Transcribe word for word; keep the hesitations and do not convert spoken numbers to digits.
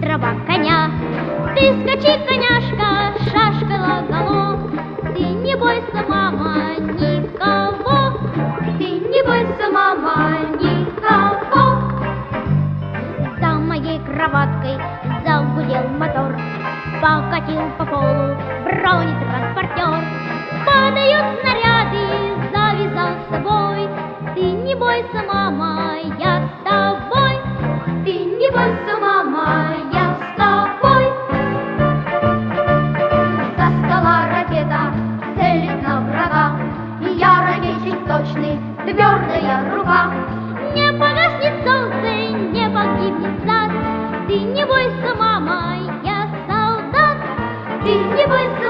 быстрого коня. Ты скачи, коняшка, шашкой наголо, ты не бойся, мама, никого, ты не бойся, мама, никого. За моей кроваткой загудел мотор, покатил по полу бронетранспортер. Падают снаряды, завязал с собой, ты не бойся, мама, я с тобой, ты не бойся, мама, я с тобой. Со стола ракета целит на врага, я ровесник точный, твердая рука. Не погаснет солнце, не погибнет зад, ты не бойся, мама, я солдат, ты не бойся,